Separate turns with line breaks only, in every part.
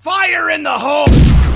Fire in the hole!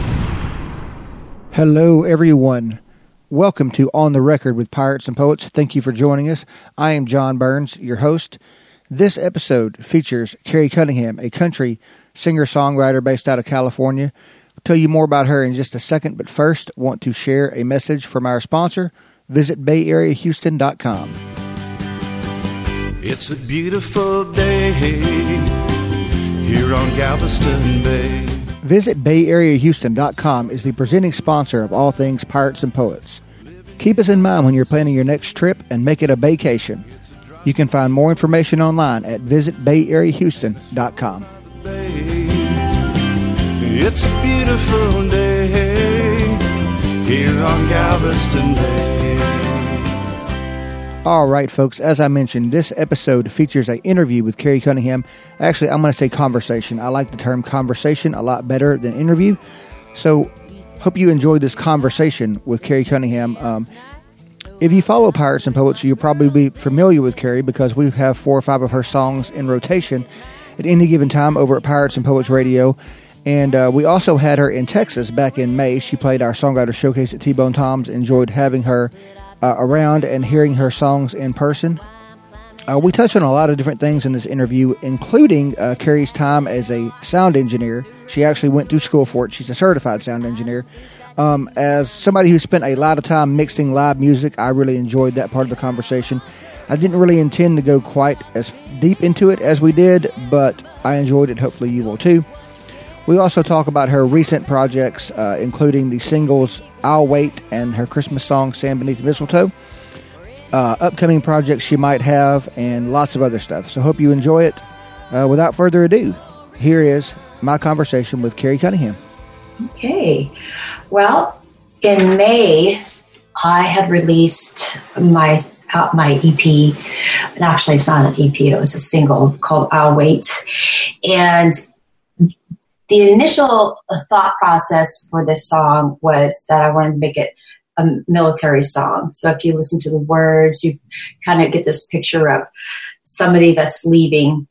Hello, everyone. Welcome to On the Record with Pirates and Poets. Thank you for joining us. I am John Burns, your host. This episode features Carrie Cunningham, a country singer-songwriter based out of California. I'll tell you more about her in just a second, but first, I want to share a message from our sponsor. Visit BayAreaHouston.com.
It's a beautiful day here on Galveston Bay.
Visit BayAreaHouston.com is the presenting sponsor of all things Pirates and Poets. Keep us in mind when you're planning your next trip and make it a vacation. You can find more information online at visitBayAreaHouston.com.
It's a beautiful day here on Galveston Bay.
All right, folks, as I mentioned, this episode features an interview with Carrie Cunningham. Actually, I'm going to say conversation. I like the term conversation a lot better than interview. So, hope you enjoyed this conversation with Carrie Cunningham. If you follow Pirates and Poets, you'll probably be familiar with Carrie because we have 4 or 5 of her songs in rotation at any given time over at Pirates and Poets Radio. And we also had her in Texas back in May. She played our Songwriter Showcase at T-Bone Tom's. Enjoyed having her around and hearing her songs in person. We touched on a lot of different things in this interview, including Carrie's time as a sound engineer. She actually went through school for it. She's a certified sound engineer. As somebody who spent a lot of time mixing live music, I really enjoyed that part of the conversation. I didn't really intend to go quite as deep into it as we did, but I enjoyed it. Hopefully you will too. We also talk about her recent projects, including the singles I'll Wait and her Christmas song Sand Beneath the Mistletoe, upcoming projects she might have, and lots of other stuff. So hope you enjoy it. Without further ado, here is my conversation with Carrie Cunningham.
Okay. Well, in May, I had released my EP, and actually it's not an EP, it was a single called I'll Wait. And the initial thought process for this song was that I wanted to make it a military song. So if you listen to the words, you kind of get this picture of somebody that's leaving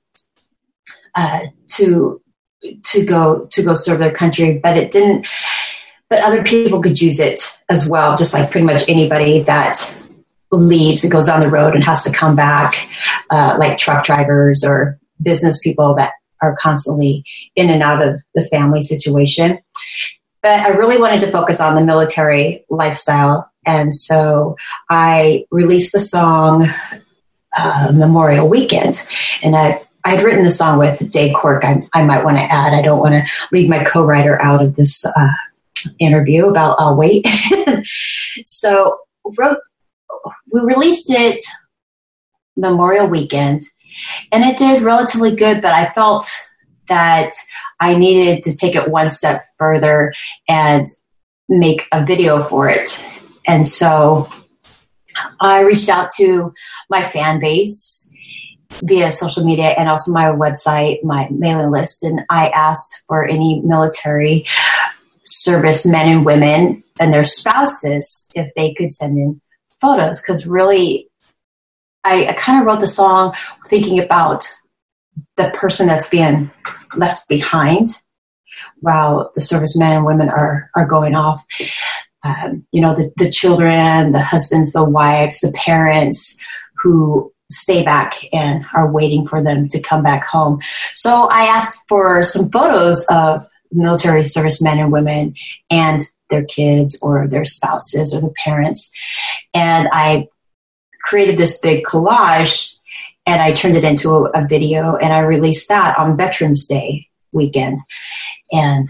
to go serve their country, but it didn't. But other people could use it as well, just like pretty much anybody that leaves and goes on the road and has to come back, like truck drivers or business people that are constantly in and out of the family situation. But I really wanted to focus on the military lifestyle. And so I released the song Memorial Weekend. And I had written the song with Dave Quirk. I might want to add, I don't want to leave my co-writer out of this interview about I'll Wait. So we released it Memorial Weekend. And it did relatively good, but I felt that I needed to take it one step further and make a video for it. And so I reached out to my fan base via social media and also my website, my mailing list, and I asked for any military service men and women and their spouses if they could send in photos, because really I kind of wrote the song thinking about the person that's being left behind while the servicemen and women are going off. The children, the husbands, the wives, the parents who stay back and are waiting for them to come back home. So I asked for some photos of military servicemen and women and their kids or their spouses or the parents. And I created this big collage and I turned it into a video and I released that on Veterans Day weekend. And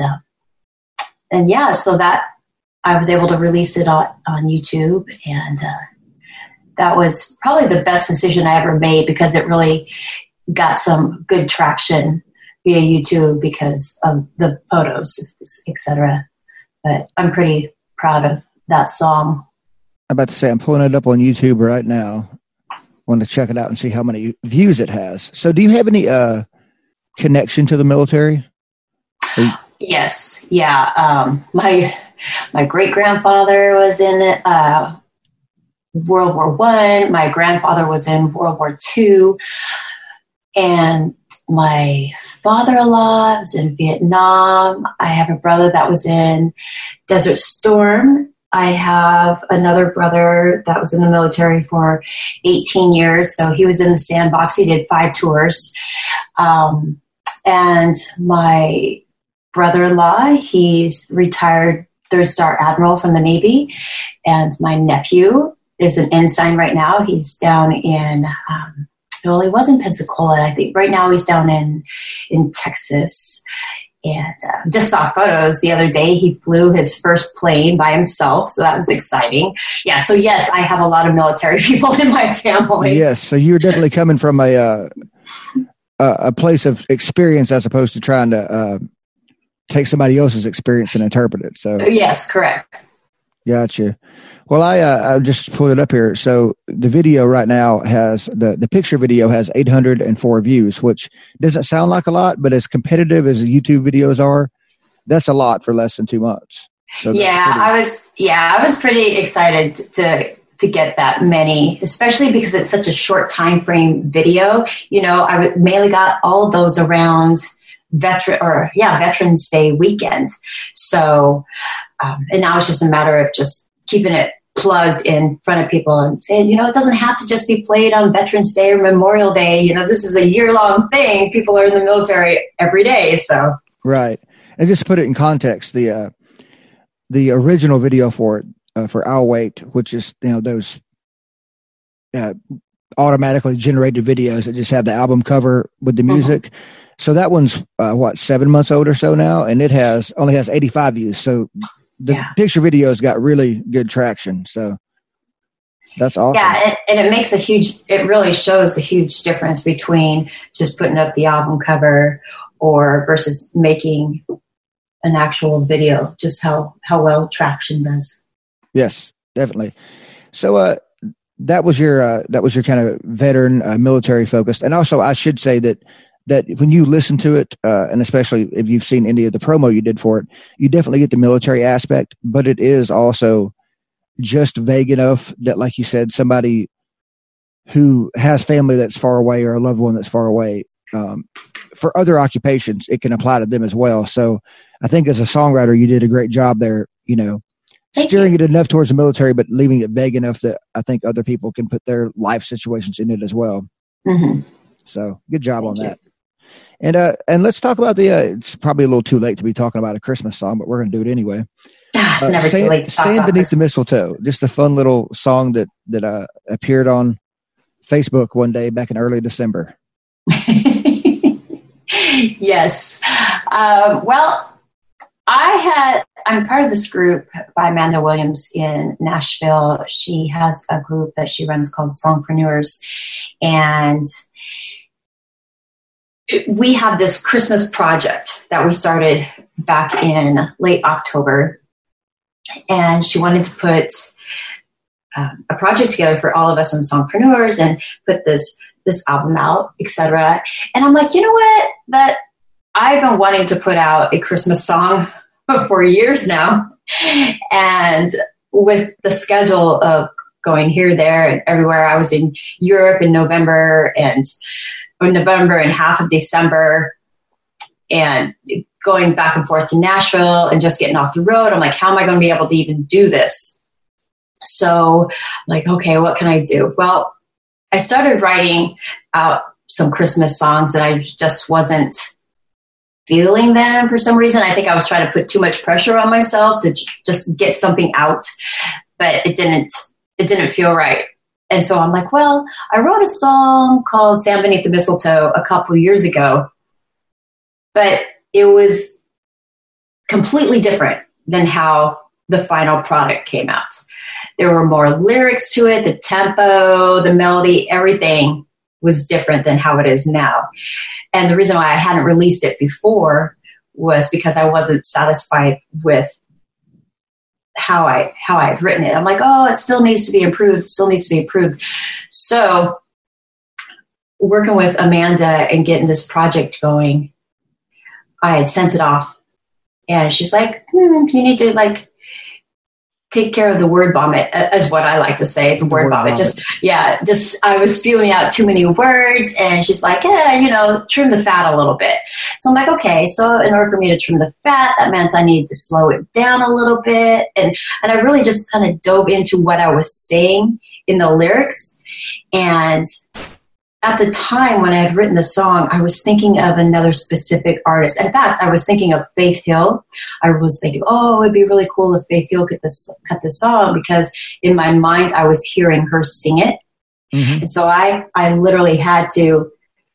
so that I was able to release it on YouTube. And that was probably the best decision I ever made because it really got some good traction via YouTube because of the photos, etc. But I'm pretty proud of that song.
I'm about to say, I'm pulling it up on YouTube right now. I want to check it out and see how many views it has. So do you have any connection to the military?
Yes. Yeah. My great-grandfather was in World War I. My grandfather was in World War II. And my father-in-law was in Vietnam. I have a brother that was in Desert Storm. I have another brother that was in the military for 18 years. So he was in the sandbox. He did 5 tours. And my brother-in-law, he's retired 3rd-star admiral from the Navy. And my nephew is an ensign right now. He's down in, well, he was in Pensacola. I think right now he's down in Texas. And just saw photos the other day. He flew his first plane by himself, so that was exciting. Yeah, so yes, I have a lot of military people in my family.
Yes, so you're definitely coming from a place of experience as opposed to trying to take somebody else's experience and interpret it. So
yes, correct.
Gotcha. Well, I just pulled it up here. So the video right now has the picture video has 804 views, which doesn't sound like a lot, but as competitive as the YouTube videos are, that's a lot for less than 2 months. So
I was pretty excited to get that many, especially because it's such a short time frame video. You know, I mainly got all of those around Veterans Day weekend. So, and now it's just a matter of just keeping it plugged in front of people and saying, you know, it doesn't have to just be played on Veterans Day or Memorial Day. You know, this is a year-long thing. People are in the military every day. So
right. And just to put it in context, the original video for it, for I'll Wait, which is, you know, those automatically generated videos that just have the album cover with the music. Mm-hmm. So that one's 7 months old or so now, and it only has 85 views. So the picture videos got really good traction. So that's awesome.
Yeah, and it really shows the huge difference between just putting up the album cover or versus making an actual video, just how well traction does.
Yes, definitely. So that was your kind of veteran military focused. And also I should say that when you listen to it, and especially if you've seen any of the promo you did for it, you definitely get the military aspect, but it is also just vague enough that, like you said, somebody who has family that's far away or a loved one that's far away, for other occupations, it can apply to them as well. So I think as a songwriter, you did a great job there, you know, steering it enough towards the military, but leaving it vague enough that I think other people can put their life situations in it as well. Mm-hmm. So good job on that. And let's talk about it's probably a little too late to be talking about a Christmas song, but we're going to do it anyway.
It's never too late to talk
Stand
about
Beneath
Christmas.
the Mistletoe, just a fun little song that appeared on Facebook one day back in early December.
Yes. Well, I'm part of this group by Amanda Williams in Nashville. She has a group that she runs called Songpreneurs, and we have this Christmas project that we started back in late October, and she wanted to put a project together for all of us in Songpreneurs and put this album out, etc. And I'm like, you know what? That I've been wanting to put out a Christmas song for years now, and with the schedule of going here, there, and everywhere, I was in Europe in November and half of December, and going back and forth to Nashville and just getting off the road. I'm like, how am I going to be able to even do this? So I'm like, okay, what can I do? Well, I started writing out some Christmas songs and I just wasn't feeling them for some reason. I think I was trying to put too much pressure on myself to just get something out, but it didn't feel right. And so I'm like, well, I wrote a song called Stand Beneath the Mistletoe a couple years ago, but it was completely different than how the final product came out. There were more lyrics to it, the tempo, the melody, everything was different than how it is now. And the reason why I hadn't released it before was because I wasn't satisfied with how I had written it. I'm like, oh, it still needs to be improved. It still needs to be improved. So working with Amanda and getting this project going, I had sent it off and she's like, you need to take care of the word vomit, as what I like to say, the word vomit. I was spewing out too many words, and she's like, trim the fat a little bit. So I'm like, okay. So in order for me to trim the fat, that meant I needed to slow it down a little bit. And I really just kind of dove into what I was saying in the lyrics. And at the time when I had written the song, I was thinking of another specific artist. In fact, I was thinking of Faith Hill. I was thinking, it'd be really cool if Faith Hill cut this song, because in my mind, I was hearing her sing it. Mm-hmm. And so I literally had to,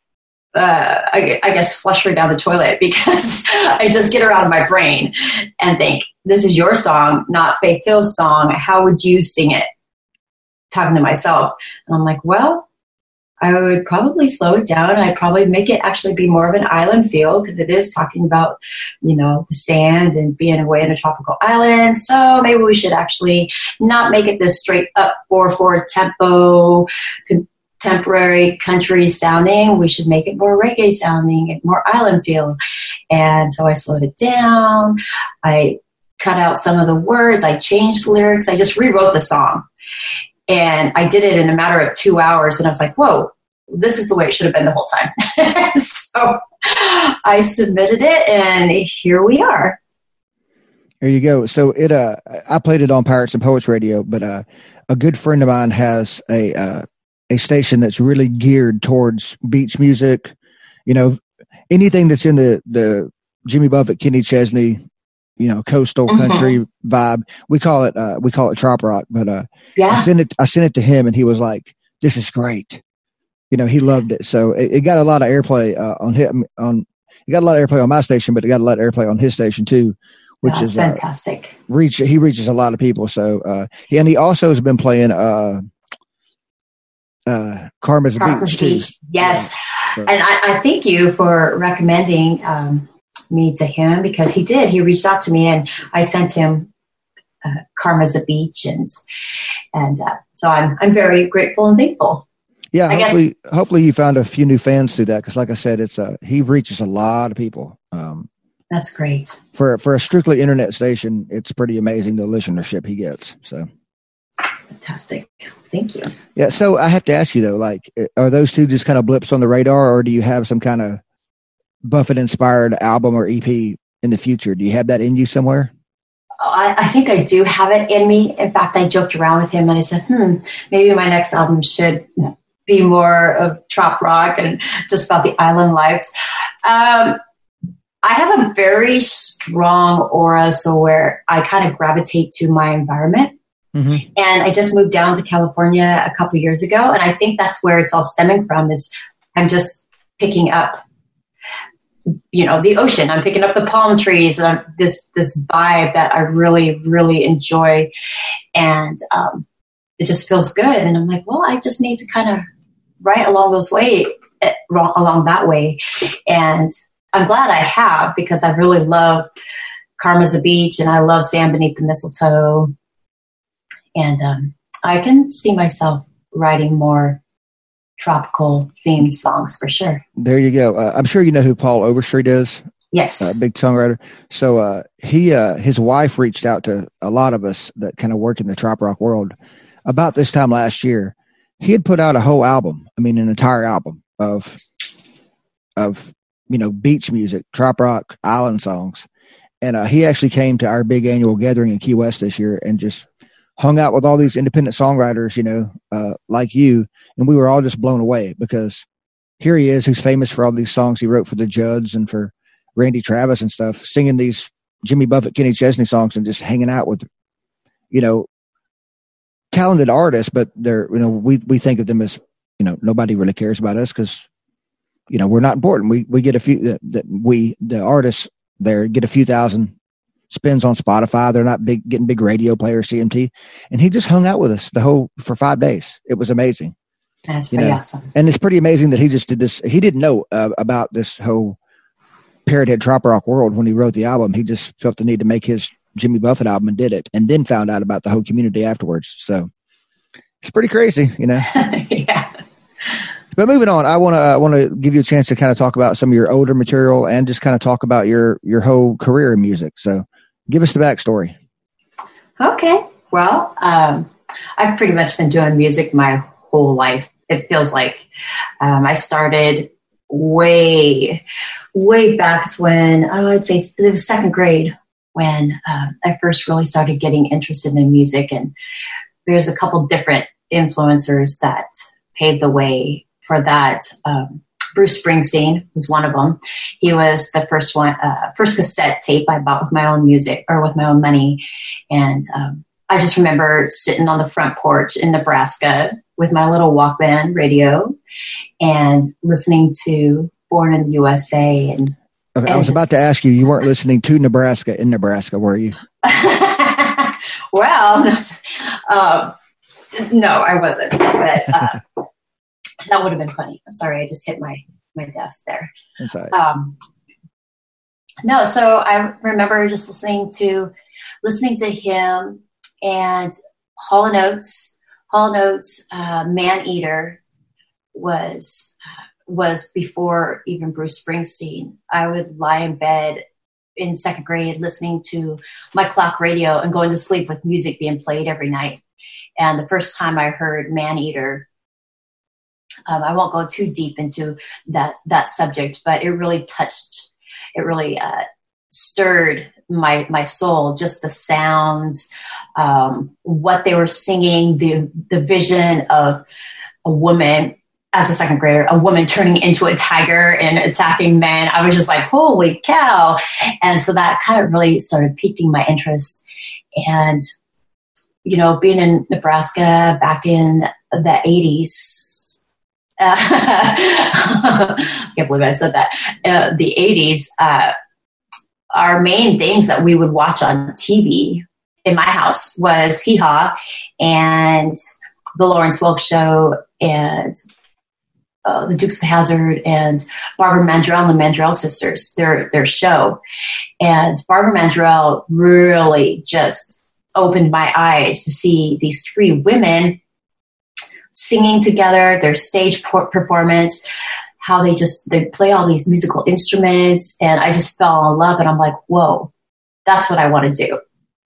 I guess, flush her down the toilet, because I just get her out of my brain and think, this is your song, not Faith Hill's song. How would you sing it? Talking to myself. And I'm like, well, I would probably slow it down. I'd probably make it actually be more of an island feel, because it is talking about, the sand and being away in a tropical island. So maybe we should actually not make it this straight up 4/4 tempo, contemporary country sounding. We should make it more reggae sounding and more island feel. And so I slowed it down. I cut out some of the words. I changed lyrics. I just rewrote the song. And I did it in a matter of 2 hours. And I was like, whoa, this is the way it should have been the whole time. So I submitted it, and here we are.
There you go. So I played it on Pirates and Poets Radio, but a good friend of mine has a station that's really geared towards beach music. Anything that's in the Jimmy Buffett, Kenny Chesney, coastal country vibe. We call it trop rock, but I sent it to him, and he was like, "This is great." He loved it. So it got a lot of airplay it got a lot of airplay on my station, but it got a lot of airplay on his station too, which is
fantastic.
He reaches a lot of people. So and he also has been playing Karma's Beach too.
Yes. So. And I thank you for recommending me to him, because he reached out to me, and I sent him Karma's a Beach, and so I'm very grateful and thankful.
Yeah, hopefully you found a few new fans through that, because like I said, he reaches a lot of people.
That's great.
For a strictly internet station, it's pretty amazing the listenership he gets. So
fantastic. Thank you.
Yeah, so I have to ask you though, like, are those two just kind of blips on the radar, or do you have some kind of Buffett-inspired album or EP in the future? Do you have that in you somewhere?
I think I do have it in me. In fact, I joked around with him, and I said, maybe my next album should be more of trop rock and just about the island lives. I have a very strong aura, so where I kind of gravitate to my environment. Mm-hmm. And I just moved down to California a couple years ago, and I think that's where it's all stemming from, is I'm just picking up the ocean. I'm picking up the palm trees, and this vibe that I really, really enjoy. And it just feels good. And I'm like, well, I just need to kind of write along that way. And I'm glad I have, because I really love Karma's a Beach, and I love Sand Beneath the Mistletoe. And I can see myself writing more tropical themed songs for sure.
There you go. I'm sure you know who Paul Overstreet is.
Yes.
Big songwriter. So his wife reached out to a lot of us that kind of work in the trop rock world about this time last year. He had put out a whole album. I mean, an entire album of beach music, trop rock, island songs. And he actually came to our big annual gathering in Key West this year and just hung out with all these independent songwriters, like you. And we were all just blown away, because here he is, who's famous for all these songs he wrote for the Judds and for Randy Travis and stuff, singing these Jimmy Buffett, Kenny Chesney songs, and just hanging out with, talented artists. But they're, we think of them as, nobody really cares about us, because, we're not important. We get a few, the artists there get a few thousand spins on Spotify. They're not getting big radio players, CMT. And he just hung out with us for 5 days. It was amazing.
That's pretty awesome.
And it's pretty amazing that he just did this. He didn't know about this whole Parrot Head trop rock world when he wrote the album. He just felt the need to make his Jimmy Buffett album and did it, and then found out about the whole community afterwards. So it's pretty crazy,
Yeah.
But moving on, I want to give you a chance to kind of talk about some of your older material and just kind of talk about your whole career in music. So give us the backstory.
Okay. Well, I've pretty much been doing music my whole life. It feels like I started way back when I'd say it was second grade when I first really started getting interested in music. And there's a couple different influencers that paved the way for that. Bruce Springsteen was one of them. He was the first cassette tape I bought with my own music or with my own money. And I just remember sitting on the front porch in Nebraska with my little Walkman radio and listening to Born in the USA. And
I was about to ask you, you weren't listening to Nebraska in Nebraska, were you?
Well, no, I wasn't. But that would have been funny. I'm sorry, I just hit my desk there.
That's all right.
No, so I remember just listening to him and Hall & Oates. Hall & Oates, Man Eater was before even Bruce Springsteen. I would lie in bed in second grade listening to my clock radio and going to sleep with music being played every night. And the first time I heard Man Eater, I won't go too deep into that subject, but it really stirred my soul, just the sounds, what they were singing, the vision of a woman as a second grader, a woman turning into a tiger and attacking men. I was just like, holy cow. And so that kind of really started piquing my interest. And, you know, being in Nebraska back in the 80s, I can't believe I said that, the 80s, our main things that we would watch on TV in my house was Hee Haw and The Lawrence Welk Show and the Dukes of Hazzard and Barbara Mandrell and the Mandrell sisters, their show. And Barbara Mandrell really just opened my eyes to see these three women singing together, their stage performance, how they play all these musical instruments. And I just fell in love, and I'm like, whoa, that's what I want to do.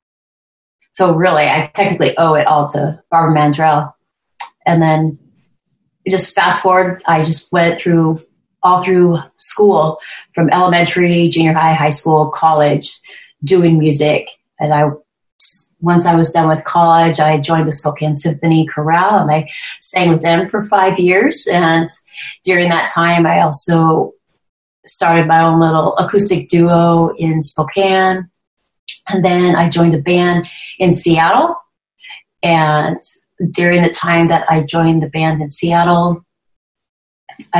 So really, I technically owe it all to Barbara Mandrell. And then just fast forward, I just went all through school, from elementary, junior high, high school, college, doing music. And once I was done with college, I joined the Spokane Symphony Chorale, and I sang with them for 5 years. And during that time, I also started my own little acoustic duo in Spokane. And then I joined a band in Seattle. And during the time that I joined the band in Seattle, I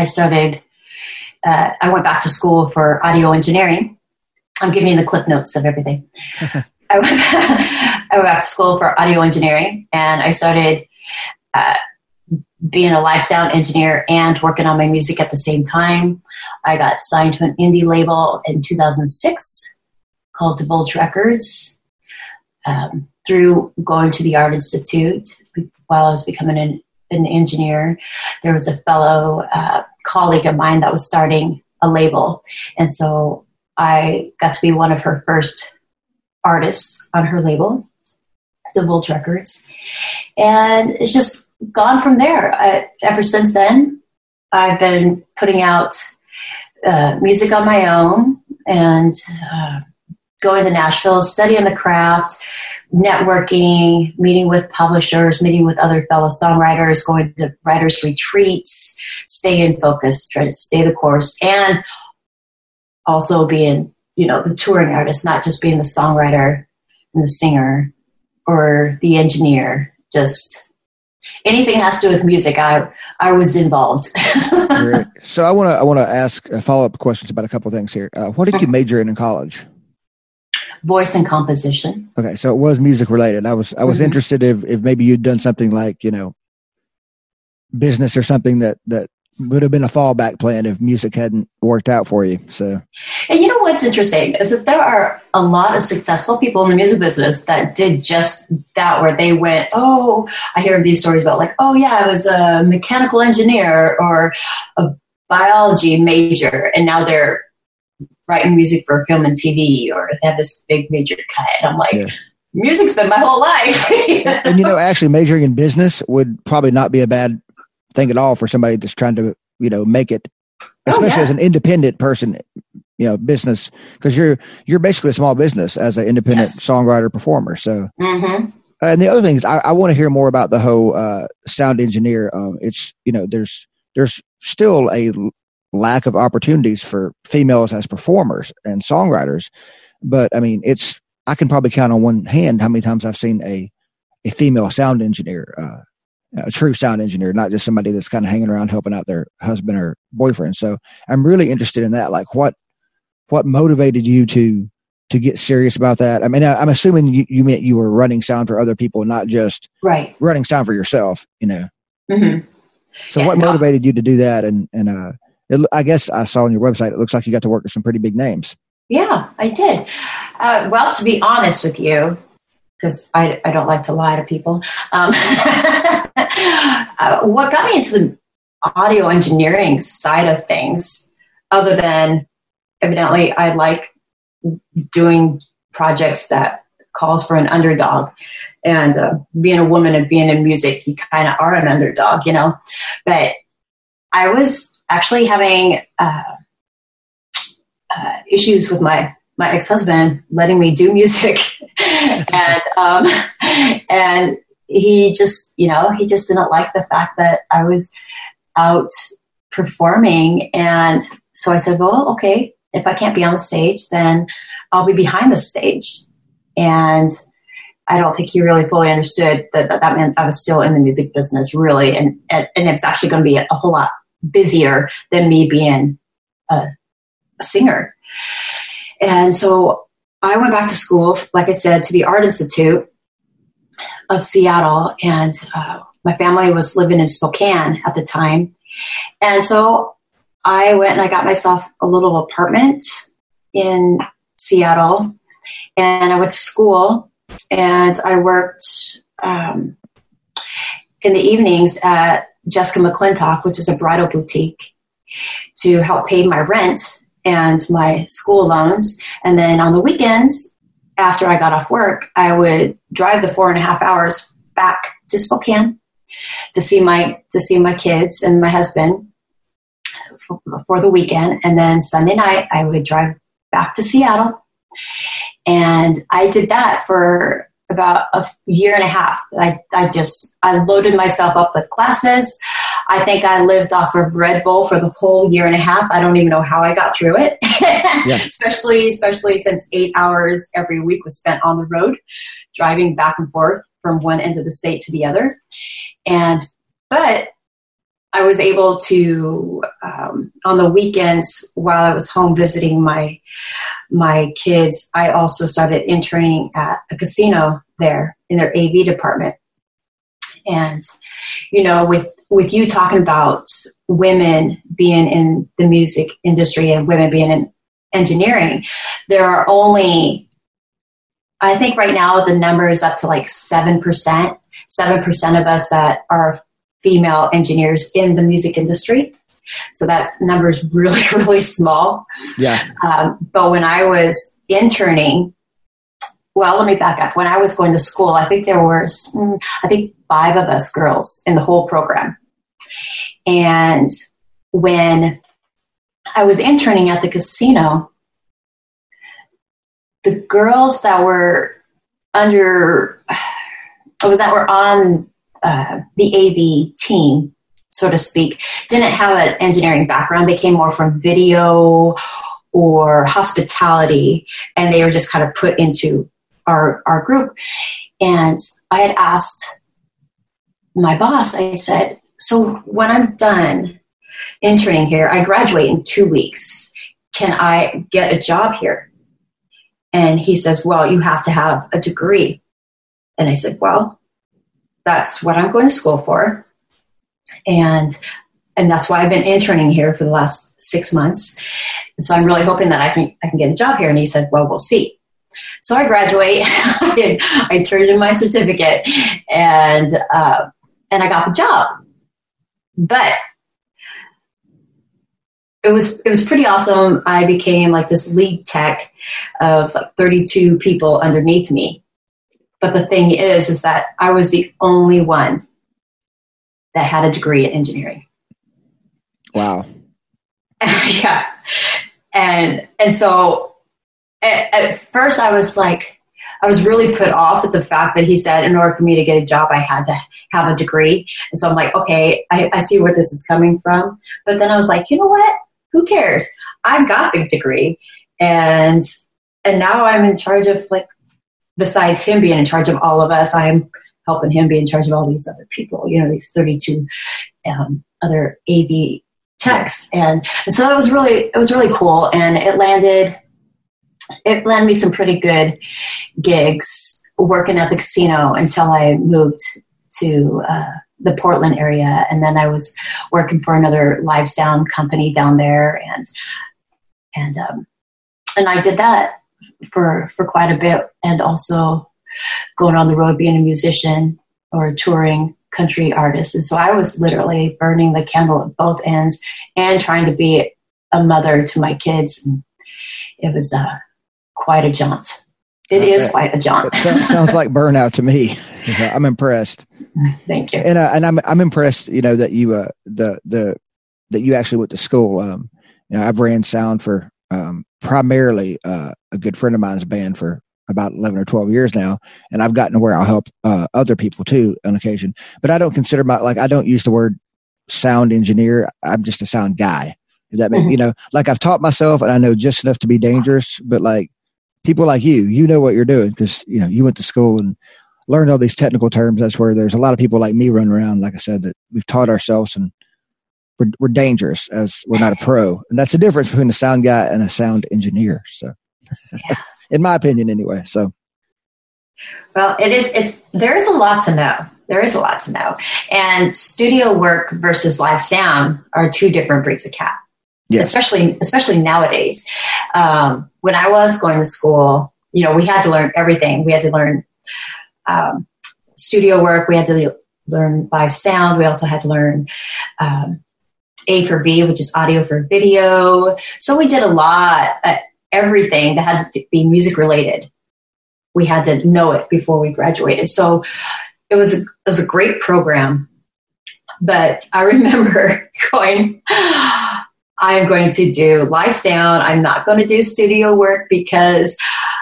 went back to school for audio engineering. I'm giving you the clip notes of everything. I went back to school for audio engineering, and I started being a live sound engineer and working on my music at the same time. I got signed to an indie label in 2006 called Divulge Records. Through going to the Art Institute while I was becoming an engineer, there was a fellow colleague of mine that was starting a label. And so I got to be one of her first artists on her label, Divulge Records. And it's just gone from there. Ever since then, I've been putting out music on my own and going to Nashville, studying the craft, networking, meeting with publishers, meeting with other fellow songwriters, going to writers' retreats, staying focused, trying to stay the course, and also being, the touring artist, not just being the songwriter and the singer or the engineer. Just anything that has to do with music, I was involved.
Great. So I want to ask follow-up questions about a couple of things here. What did you major in college?
Voice and composition.
Okay, so it was music related. I was interested if maybe you'd done something like, business or something that would have been a fallback plan if music hadn't worked out for you. So,
and you know what's interesting is that there are a lot of successful people in the music business that did just that, where they went, I hear these stories about I was a mechanical engineer or a biology major, and now they're writing music for film and TV, or they have this big major cut. And I'm like, music's been my whole life.
And actually majoring in business would probably not be a bad thing at all for somebody that's trying to, make it, especially as an independent person, business, because you're basically a small business as an independent songwriter performer. So, and the other thing is I want to hear more about the whole sound engineer. It's, there's still a lack of opportunities for females as performers and songwriters. But I mean, I can probably count on one hand how many times I've seen a female sound engineer, a true sound engineer, not just somebody that's kind of hanging around helping out their husband or boyfriend. So I'm really interested in that. Like what motivated you to get serious about that? I mean, I'm assuming you meant you were running sound for other people, not just running sound for yourself,
Mm-hmm.
So what motivated you to do that? And I guess I saw on your website, it looks like you got to work with some pretty big names.
Yeah, I did. Well, to be honest with you, because I don't like to lie to people, what got me into the audio engineering side of things, other than evidently I like doing projects that calls for an underdog, and being a woman and being in music, you kind of are an underdog, but I was actually having issues with my ex-husband letting me do music. and he just didn't like the fact that I was out performing. And so I said, well, okay, if I can't be on the stage, then I'll be behind the stage. And I don't think he really fully understood that meant I was still in the music business, really. And it's actually going to be a whole lot busier than me being a singer. And so I went back to school, like I said, to the Art Institute of Seattle. And my family was living in Spokane at the time. And so I went and I got myself a little apartment in Seattle. And I went to school, and I worked in the evenings at Jessica McClintock, which is a bridal boutique, to help pay my rent and my school loans. And then on the weekends, after I got off work, I would drive the 4.5 hours back to Spokane to see my kids and my husband for the weekend. And then Sunday night, I would drive back to Seattle. And I did that for about a year and a half. I loaded myself up with classes. I think I lived off of Red Bull for the whole year and a half. I don't even know how I got through it, especially since 8 hours every week was spent on the road, driving back and forth from one end of the state to the other. But I was able to, on the weekends while I was home visiting my kids, I also started interning at a casino there in their AV department. And, with you talking about women being in the music industry and women being in engineering, there are only, I think right now the number is up to like 7% of us that are female engineers in the music industry. So that number is really, really small.
Yeah.
But when I was interning, well, let me back up. When I was going to school, I think there was, 5 of us girls in the whole program. And when I was interning at the casino, the girls that were on the AV team, so to speak, didn't have an engineering background. They came more from video or hospitality, and they were just kind of put into our group. And I had asked my boss, I said, so when I'm done interning here, I graduate in 2 weeks. Can I get a job here? And he says, well, you have to have a degree. And I said, well, that's what I'm going to school for. And that's why I've been interning here for the last 6 months. And so I'm really hoping that I can get a job here. And he said, well, we'll see. So I graduate, I turned in my certificate, and I got the job. But it was pretty awesome. I became like this lead tech of like 32 people underneath me. But the thing is that I was the only one that had a degree in engineering.
Wow.
Yeah. And so at first I was like, I was really put off at the fact that he said, in order for me to get a job, I had to have a degree. And so I'm like, okay, I see where this is coming from. But then I was like, you know what? Who cares? I've got the degree. And now I'm in charge of, like, besides him being in charge of all of us, I'm helping him be in charge of all these other people, these 32 other AV techs. And so it was really cool. And it landed me some pretty good gigs working at the casino until I moved to the Portland area. And then I was working for another live sound company down there. And I did that for quite a bit, and also going on the road being a musician or a touring country artist. And so I was literally burning the candle at both ends and trying to be a mother to my kids. And it was quite a jaunt. It is quite a jaunt.
Sounds like burnout to me. I'm impressed.
Thank you.
And I'm impressed, that you that you actually went to school. I've ran sound for primarily a good friend of mine's band for about 11 or 12 years now, and I've gotten to where I'll help other people too on occasion. But I don't consider I don't use the word sound engineer. I'm just a sound guy. If that makes like I've taught myself, and I know just enough to be dangerous. But like people like you know what you're doing because you went to school and learned all these technical terms. That's where there's a lot of people like me running around. Like I said, that we've taught ourselves and we're dangerous as we're not a pro. And that's the difference between a sound guy and a sound engineer. So
yeah.
In my opinion anyway. So.
Well, there is a lot to know. There is a lot to know. And studio work versus live sound are two different breeds of cat. Yes. Especially nowadays. When I was going to school, we had to learn everything. We had to learn studio work. We had to learn live sound. We also had to learn A for V, which is audio for video. So we did a lot, everything that had to be music related. We had to know it before we graduated. So it was a great program. But I remember going, I'm going to do live sound. I'm not going to do studio work because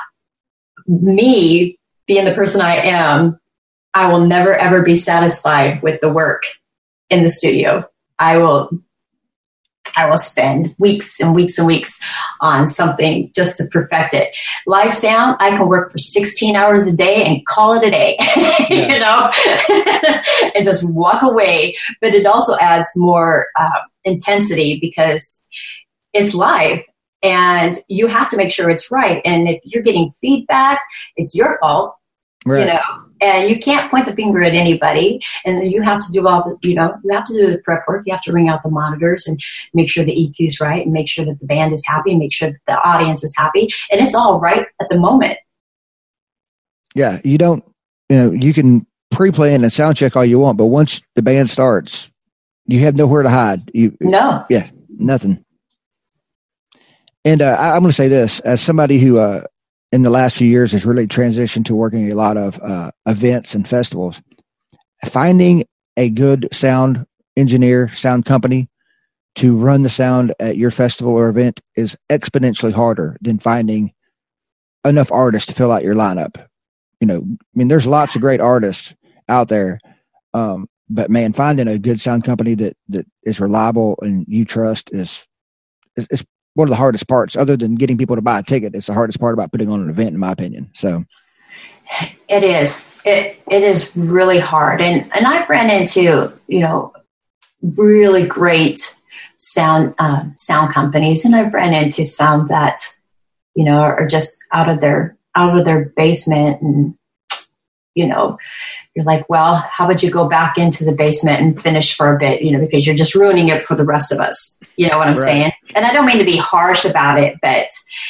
me being the person I am, I will never, ever be satisfied with the work in the studio. I will spend weeks and weeks and weeks on something just to perfect it. Live sound, I can work for 16 hours a day and call it a day, and just walk away. But it also adds more intensity because it's live and you have to make sure it's right. And if you're getting feedback, it's your fault,
right.
And you can't point the finger at anybody. And you have to do all the, you have to do the prep work. You have to ring out the monitors and make sure the EQ is right and make sure that the band is happy and make sure that the audience is happy. And it's all right at the moment.
Yeah. You don't, you can pre-plan and sound check all you want, but once the band starts, you have nowhere to hide.
No.
Yeah. Nothing. And I'm going to say this as somebody who, in the last few years has really transitioned to working a lot of events and festivals. Finding a good sound engineer, sound company to run the sound at your festival or event is exponentially harder than finding enough artists to fill out your lineup. There's lots of great artists out there, but man, finding a good sound company that is reliable and you trust is one of the hardest parts. Other than getting people to buy a ticket, it's the hardest part about putting on an event, in my opinion. So
it is. It is really hard, and I've ran into really great sound companies, and I've ran into some that are just out of their basement, and you're like, well, how about you go back into the basement and finish for a bit, because you're just ruining it for the rest of us. You know what I'm saying? And I don't mean to be harsh about it, but,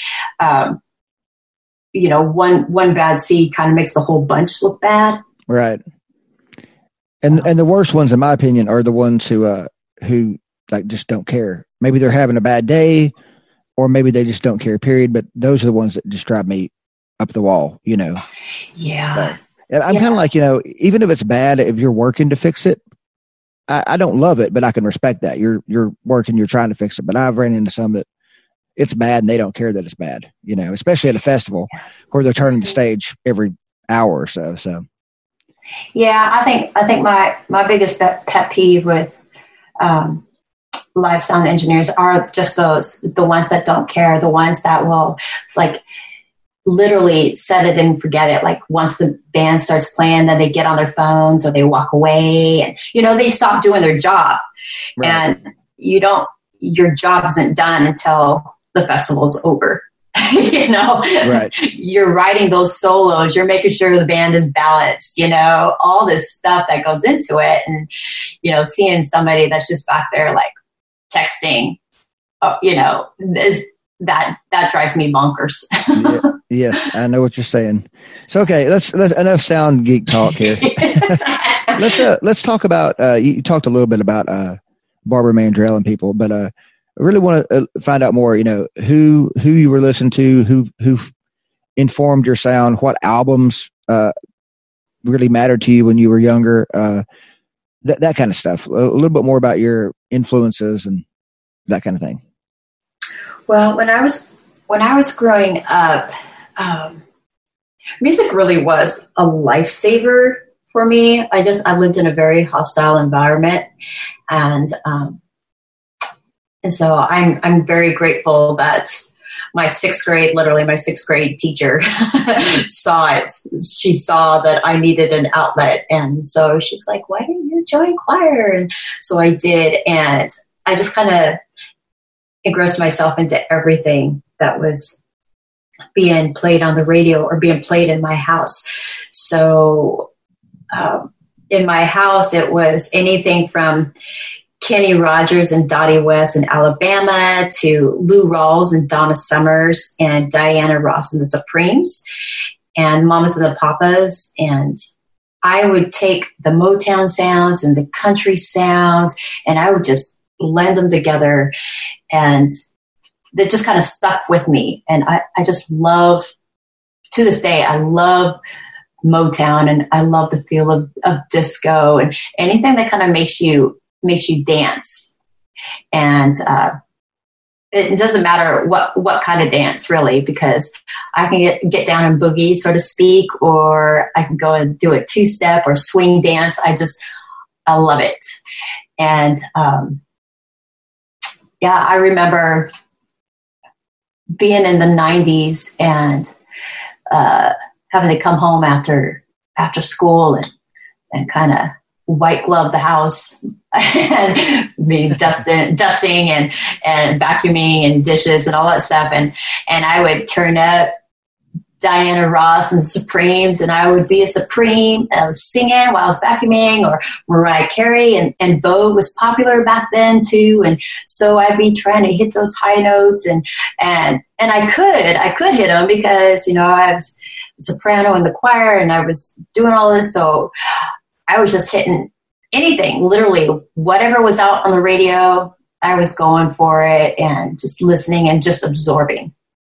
one bad seed kind of makes the whole bunch look bad.
Right. And the worst ones, in my opinion, are the ones who like just don't care. Maybe they're having a bad day or maybe they just don't care, period. But those are the ones that just drive me up the wall,
Yeah.
And I'm kind of like, even if it's bad, if you're working to fix it, I don't love it, but I can respect that. You're working, you're trying to fix it. But I've ran into some that it's bad and they don't care that it's bad, especially at a festival where they're turning the stage every hour or so. So,
yeah, I think my biggest pet peeve with live sound engineers are just the ones that don't care, the ones that will, it's like, literally set it and forget it. Like once the band starts playing, then they get on their phones or they walk away and, they stop doing their job. Right. And your job isn't done until the festival's over. Right. You're writing those solos, you're making sure the band is balanced, all this stuff that goes into it. And, seeing somebody that's just back there like texting, that drives me bonkers.
Yeah. Yes, I know what you're saying. So, okay, let's enough sound geek talk here. Let's talk about. You talked a little bit about Barbara Mandrell and people, but I really want to find out more. Who you were listening to, who informed your sound, what albums really mattered to you when you were younger, that kind of stuff. A little bit more about your influences and that kind of thing.
Well, when I was growing up, music really was a lifesaver for me. I lived in a very hostile environment, and so I'm very grateful that my sixth grade teacher saw it. She saw that I needed an outlet, and so she's like, "Why didn't you join choir?" And so I did, and I just kind of engrossed myself into everything that was being played on the radio or being played in my house. So in my house, it was anything from Kenny Rogers and Dottie West in Alabama to Lou Rawls and Donna Summers and Diana Ross and the Supremes and Mamas and the Papas. And I would take the Motown sounds and the country sounds and I would just blend them together, and that just kind of stuck with me. And I just love, to this day, I love Motown, and I love the feel of disco and anything that kind of makes you dance. And it doesn't matter what kind of dance, really, because I can get down and boogie, so to speak, or I can go and do a two-step or swing dance. I love it. And I remember being in the 90s and having to come home after school and kind of white glove the house and being dusting and vacuuming and dishes and all that stuff. And I would turn up Diana Ross and the Supremes, and I would be a Supreme, and I was singing while I was vacuuming, or Mariah Carey, and Vogue was popular back then too, and so I'd be trying to hit those high notes, and I could hit them because I was a soprano in the choir, and I was doing all this, so I was just hitting anything, literally whatever was out on the radio, I was going for it and just listening and just absorbing.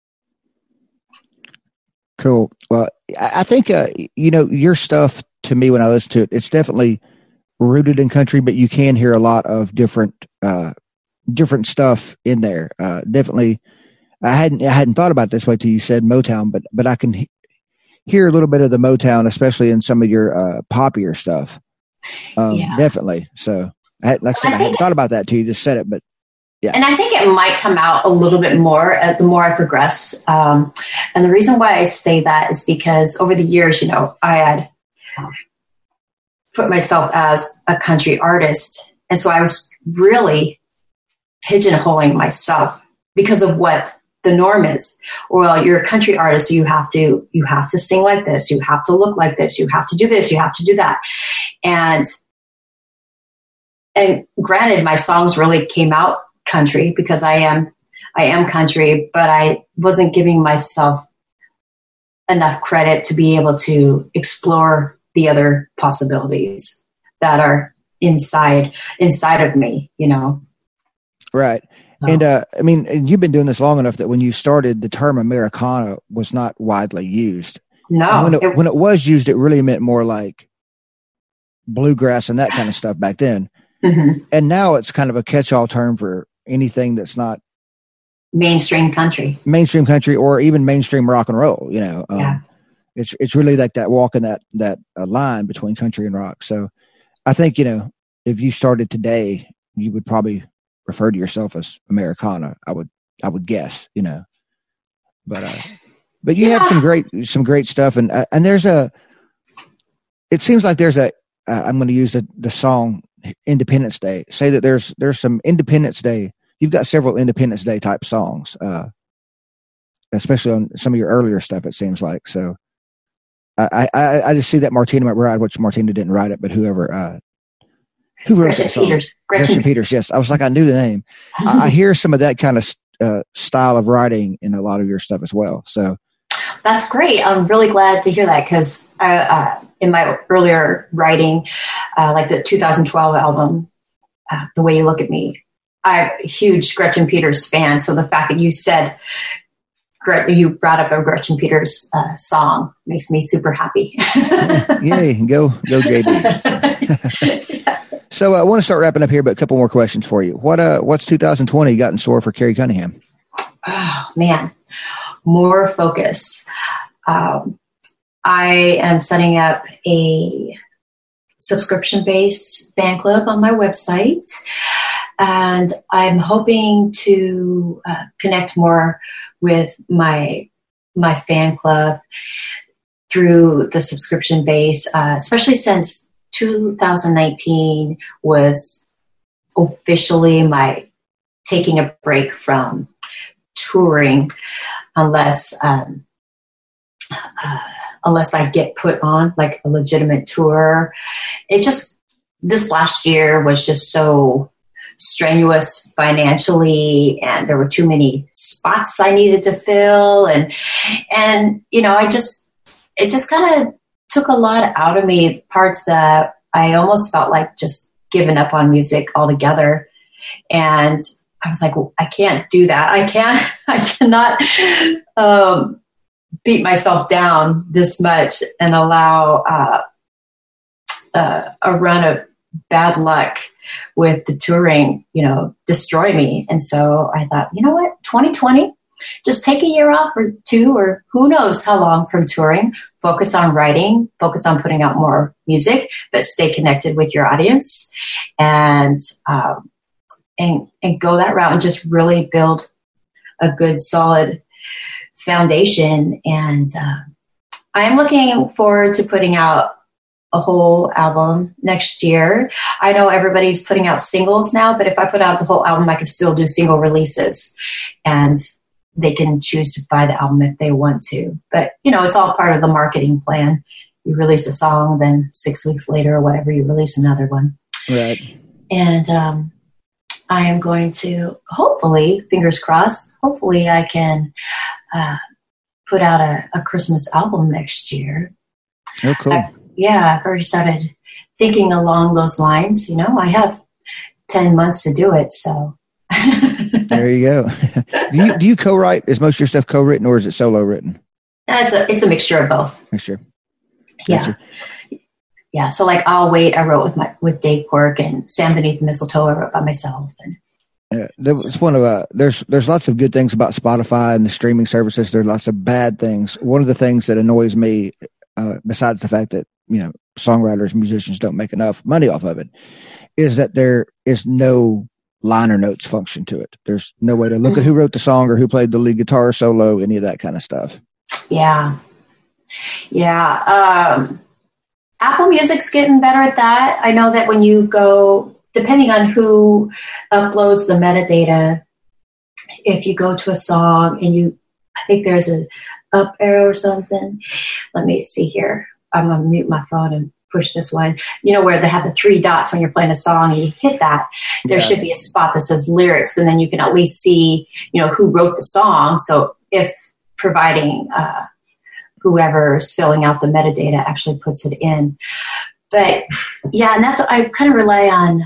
Cool. Well, I think, your stuff, to me, when I listen to it, it's definitely rooted in country, but you can hear a lot of different stuff in there. Definitely. I hadn't thought about it this way till you said Motown, but I can hear a little bit of the Motown, especially in some of your poppier stuff. Definitely. So I hadn't thought about that till you just said it, but yeah.
And I think it might come out a little bit more the more I progress. And the reason why I say that is because over the years, I had put myself as a country artist. And so I was really pigeonholing myself because of what the norm is. Well, you're a country artist, so you have to sing like this, you have to look like this, you have to do this, you have to do that. And granted, my songs really came out country because I am country, but I wasn't giving myself enough credit to be able to explore the other possibilities that are inside of me,
Right. So. And you've been doing this long enough that when you started, the term Americana was not widely used.
No.
When it was used, it really meant more like bluegrass and that kind of stuff back then.
Mm-hmm.
And now it's kind of a catch-all term for anything that's not
mainstream country
or even mainstream rock and roll. It's really like that walking that line between country and rock. So I think, if you started today, you would probably refer to yourself as Americana. I would guess, but you have some great stuff. And it seems like there's I'm going to use the song Independence Day. Say that there's some Independence Day. You've got several Independence Day type songs, especially on some of your earlier stuff, it seems like. So I just see that Martina McBride, which Martina didn't write it, but who wrote
Gretchen
that song?
Peters.
Gretchen Peters, yes. I was like, I knew the name. I hear some of that kind of style of writing in a lot of your stuff as well. So
that's great. I'm really glad to hear that because in my earlier writing, like the 2012 album, The Way You Look at Me, I'm a huge Gretchen Peters fan. So the fact that you brought up a Gretchen Peters song makes me super happy.
Yay, go JD. So I want to start wrapping up here, but a couple more questions for you. What's 2020 got in store for Carrie Cunningham?
Oh, man. More focus. I am setting up a subscription-based fan club on my website, and I'm hoping to connect more with my fan club through the subscription base, especially since 2019 was officially my taking a break from touring, unless I get put on like a legitimate tour. This last year was just so strenuous financially, and there were too many spots I needed to fill. And it just kind of took a lot out of me, parts that I almost felt like just giving up on music altogether. And I was like, well, I can't do that. I cannot beat myself down this much and allow a run of bad luck with the touring, destroy me. And so I thought, you know what, 2020, just take a year off or two, or who knows how long from touring, focus on writing, focus on putting out more music, but stay connected with your audience and go that route and just really build a good, solid foundation. And I am looking forward to putting out a whole album next year. I know everybody's putting out singles now, but if I put out the whole album, I can still do single releases, and they can choose to buy the album if they want to. But, it's all part of the marketing plan. You release a song, then 6 weeks later or whatever, you release another one.
Right.
And I am going to, hopefully, fingers crossed, hopefully I can put out a Christmas album next year.
Oh, cool.
I've already started thinking along those lines. I have 10 months to do it, so.
There you go. Do you co-write? Is most of your stuff co-written, or is it solo written?
It's a mixture of both.
Mixture.
Gotcha. Yeah. So like I'll Wait, I wrote with Dave Quirk, and Sam Beneath the Mistletoe I wrote by myself. And
it's one of there's lots of good things about Spotify and the streaming services. There's lots of bad things. One of the things that annoys me, besides the fact that songwriters, musicians don't make enough money off of it, is that there is no liner notes function to it. There's no way to look at who wrote the song or who played the lead guitar solo, any of that kind of stuff.
Yeah. Apple Music's getting better at that. I know that when you go, depending on who uploads the metadata, if you go to a song and I think there's an up arrow or something. Let me see here. I'm going to mute my phone and push this one. Where they have the 3 dots when you're playing a song, and you hit that, there should be a spot that says lyrics, and then you can at least see, who wrote the song. So if providing whoever's filling out the metadata actually puts it in. But yeah, and I kind of rely on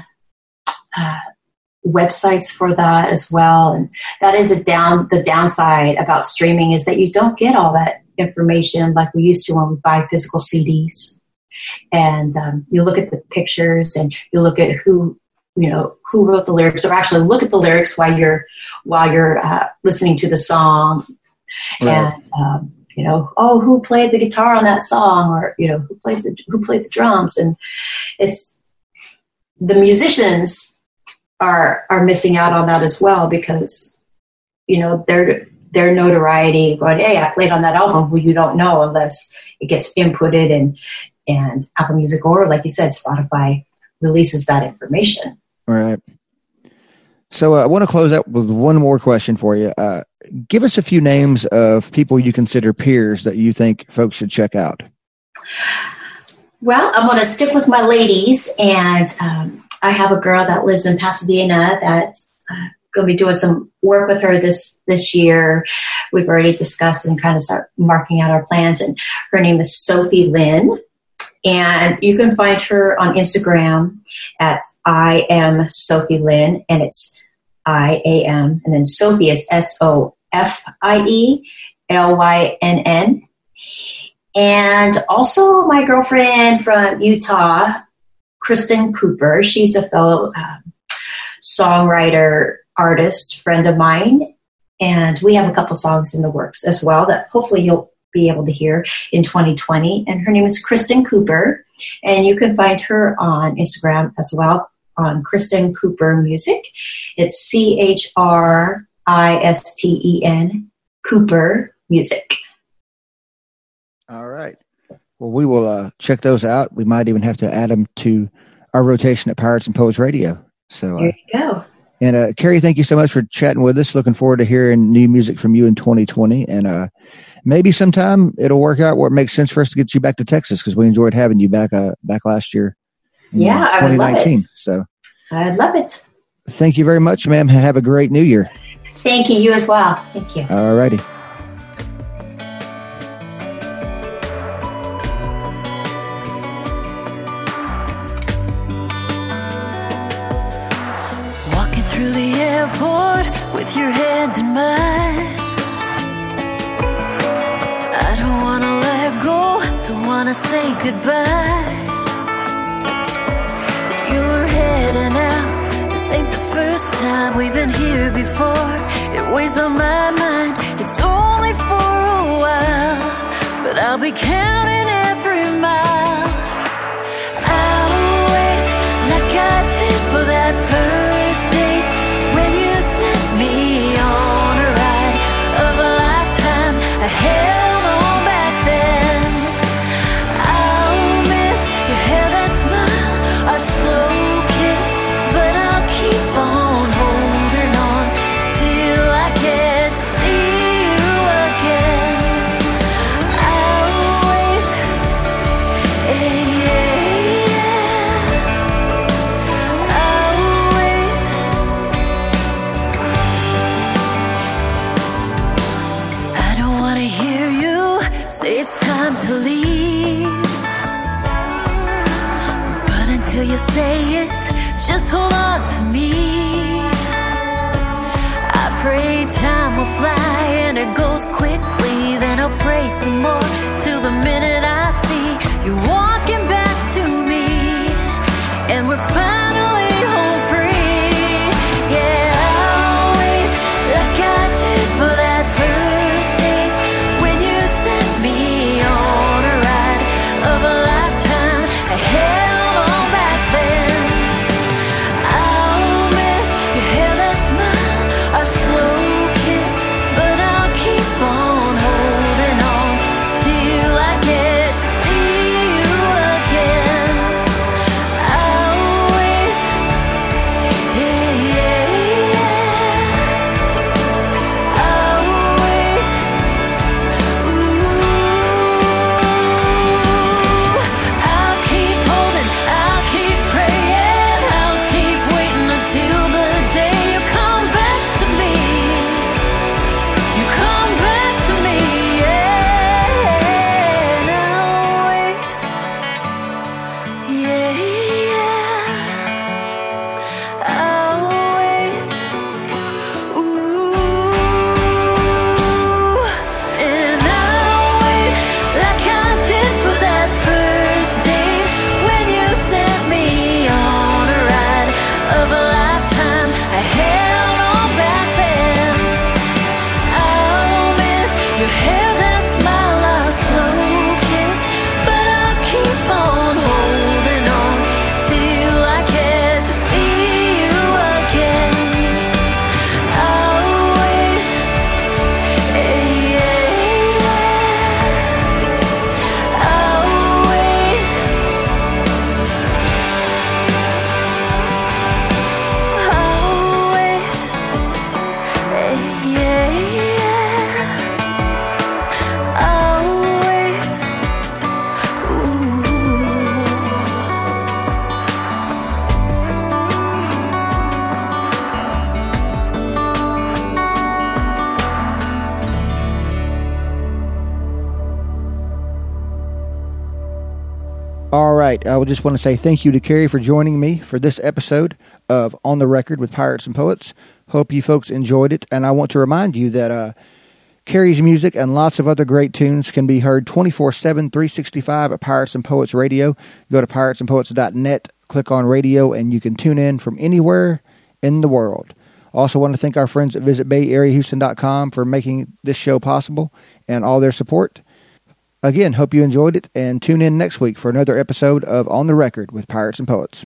websites for that as well. And that is the downside about streaming, is that you don't get all that information like we used to when we buy physical CDs. And you look at the pictures and you look at who wrote the lyrics, or actually look at the lyrics while you're listening to the song. Right. And who played the guitar on that song, or who played the drums. And it's the musicians are missing out on that as well, because their notoriety going, hey, I played on that album, who you don't know unless it gets inputted and Apple Music, or like you said, Spotify releases that information.
All right. So I want to close out with one more question for you. Give us a few names of people you consider peers that you think folks should check out.
Well, I'm going to stick with my ladies, and I have a girl that lives in Pasadena that's going to be doing some work with her this year. We've already discussed and kind of start marking out our plans, and her name is Sophie Lynn. And you can find her on Instagram at I am Sophie Lynn, and it's IAM, and then Sophie is SOFIELYNN. And also my girlfriend from Utah, Kristen Cooper. She's a fellow songwriter, artist, friend of mine. And we have a couple songs in the works as well that hopefully you'll be able to hear in 2020. And her name is Kristen Cooper. And you can find her on Instagram as well, on Kristen Cooper Music. It's CHRISTEN Cooper Music.
All right. Well, we will check those out. We might even have to add them to our rotation at Pirates and Poets Radio. So
there you go.
And Carrie, thank you so much for chatting with us. Looking forward to hearing new music from you in 2020. And maybe sometime it'll work out where it makes sense for us to get you back to Texas, because we enjoyed having you back last year.
Yeah, 2019. I would love it.
So
I'd love it.
Thank you very much, ma'am. Have a great new year.
Thank you. You as well. Thank you.
All righty.
Through the airport with your hands in mine, I don't want to let go, don't want to say goodbye. You're heading out, this ain't the first time we've been here before. It weighs on my mind, it's only for a while, but I'll be counting every mile. I'll wait like I did for that first date, when you sent me on a ride of a lifetime. I held on back then. I'll miss your hair, that smile, our slow kiss, but I'll keep on holding on till I get to see you again. I'll wait, it's time to leave, but until you say it, just hold on to me. I pray time will fly and it goes quickly, then I'll pray some more till the minute I see you walking back to me, and we're finally home free. Yeah, I'll wait like I did for that first date, when you sent me on a ride of a lifetime. I held on back then. I'll miss your hair, that smile, our slow kiss, but I'll keep on holding on till I get to see you
right. I would just want to say thank you to Carrie for joining me for this episode of On the Record with Pirates and Poets. Hope you folks enjoyed it. And I want to remind you that Carrie's music and lots of other great tunes can be heard 24/7, 365 at Pirates and Poets Radio. Go to piratesandpoets.net, click on radio, and you can tune in from anywhere in the world. Also want to thank our friends at visitbayareahouston.com for making this show possible and all their support. Again, hope you enjoyed it, and tune in next week for another episode of On the Record with Pirates and Poets.